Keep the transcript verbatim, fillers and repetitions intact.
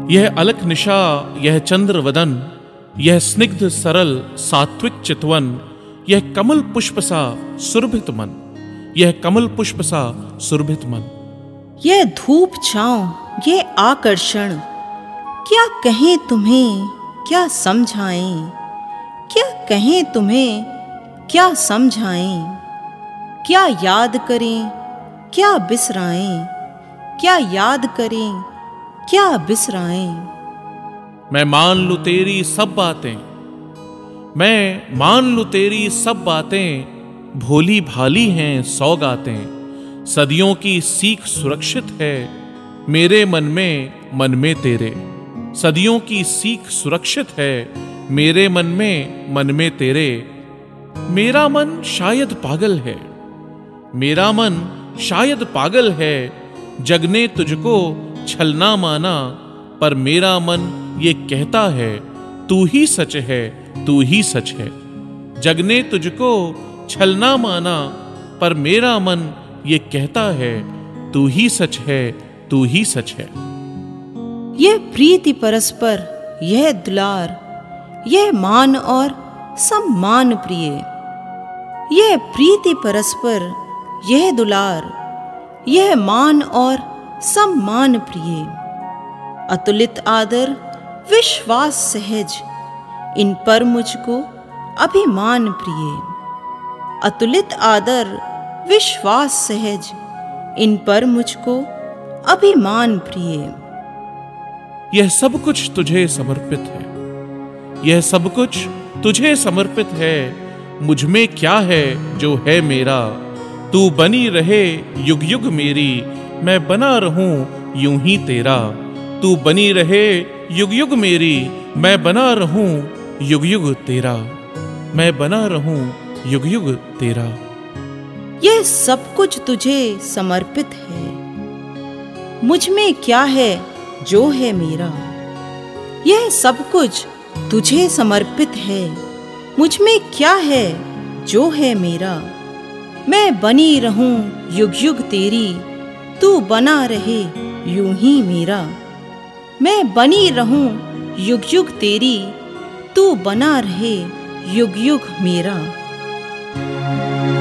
यह अलख निशा, यह चंद्र वदन, यह स्निग्ध सरल सात्विक चितवन, यह कमल पुष्प सा सुरभित मन, यह कमल पुष्प सा सुरभित मन। यह धूप छांव, ये आकर्षण, क्या कहें तुम्हें, क्या समझाएं, क्या कहें तुम्हें, क्या समझाएं, क्या याद करें, क्या बिसराएं, क्या याद करें, क्या बिसराएं। मैं मान लूं तेरी सब बातें, मैं मान लूं तेरी सब बातें, भोली भाली हैं सौगातें, सदियों की सीख सुरक्षित है मेरे मन में, मन में तेरे। सदियों की सीख सुरक्षित है मेरे मन में, मन में तेरे। मेरा मन शायद पागल है, मेरा मन शायद पागल है, जग ने तुझको छलना माना, पर मेरा मन ये कहता है तू ही सच है, तू ही सच है। जग ने तुझको छलना माना, पर मेरा मन ये कहता है तू ही सच है, तू ही सच है। यह प्रीति परस्पर, यह दुलार, यह मान और सम्मान प्रिय। यह प्रीति परस्पर, यह दुलार, यह मान और सम्मान प्रिय। अतुलित आदर विश्वास सहज, इन पर मुझको अभिमान प्रिय। अतुलित आदर विश्वास सहज, इन पर मुझको अभिमान प्रिय। यह सब कुछ तुझे समर्पित है, यह सब कुछ तुझे समर्पित है, मुझ में क्या है जो है मेरा। तू बनी रहे युग युग मेरी, मैं बना रहूं यूं ही तेरा। तू बनी रहे युग युग मेरी, मैं बना रहूं युग युग तेरा, मैं बना रहूं युग युग तेरा। यह सब कुछ तुझे समर्पित है, मुझ में क्या है जो है मेरा। यह सब कुछ तुझे समर्पित है, मुझ में क्या है जो है मेरा। मैं बनी रहूं युग युग तेरी, तू बना रहे यूं ही मेरा। मैं बनी रहूं युग युग तेरी, तू बना रहे युग युग मेरा।